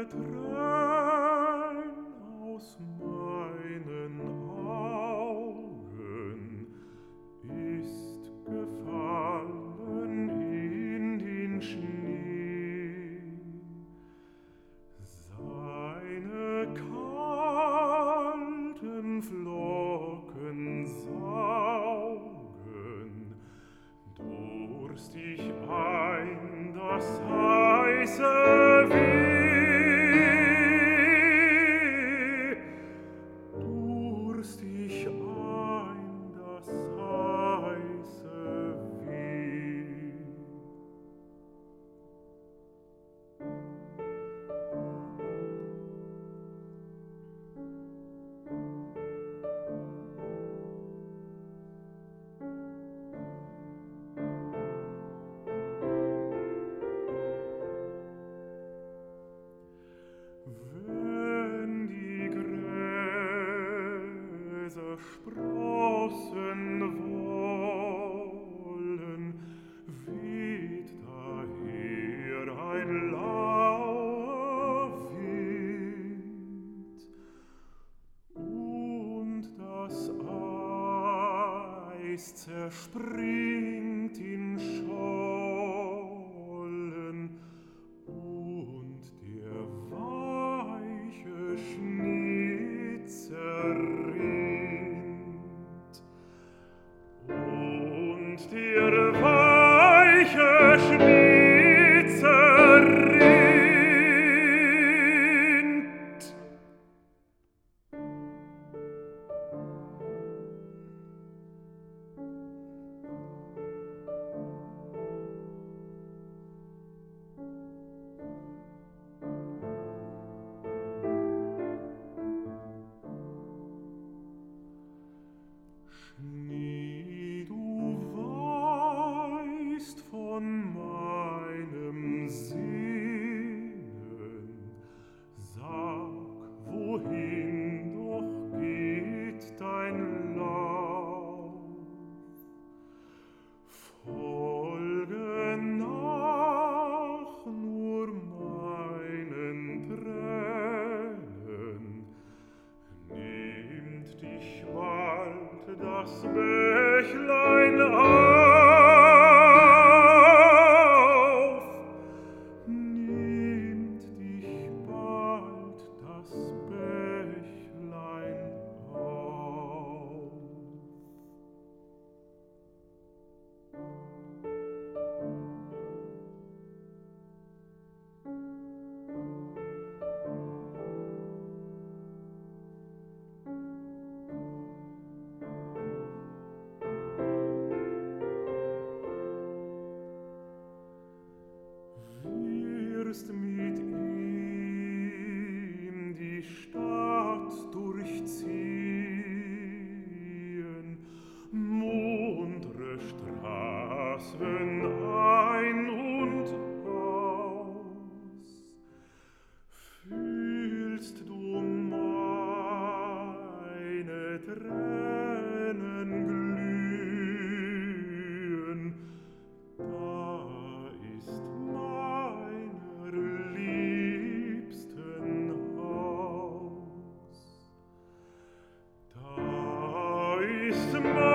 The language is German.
Tränen aus meinen Augen ist gefallen in den Schnee. Seine kalten Flocken saugen durstig ein das heiße Weh, durstig ein das heiße Weh. Wenn die Gräser sprossen wollen, weht daher ein lauer Wind, und das Eis zerspringt in Schollen, und der weiche Schnee zerrinnt, und der weiche Schnee zerrinnt. Schnee, du weißt von meinem Sehnen, sag, wohin doch geht dein Lauf? Folge nach nur meinen Tränen, nehmt dich bald das Bächlein auf, nehmt dich bald das Bächlein auf. Wirst mit ihm die Stadt durchziehen, muntre Straßen ein und aus. Fühlst du meine Tränen glühen, da ist meiner Liebsten Haus. Da ist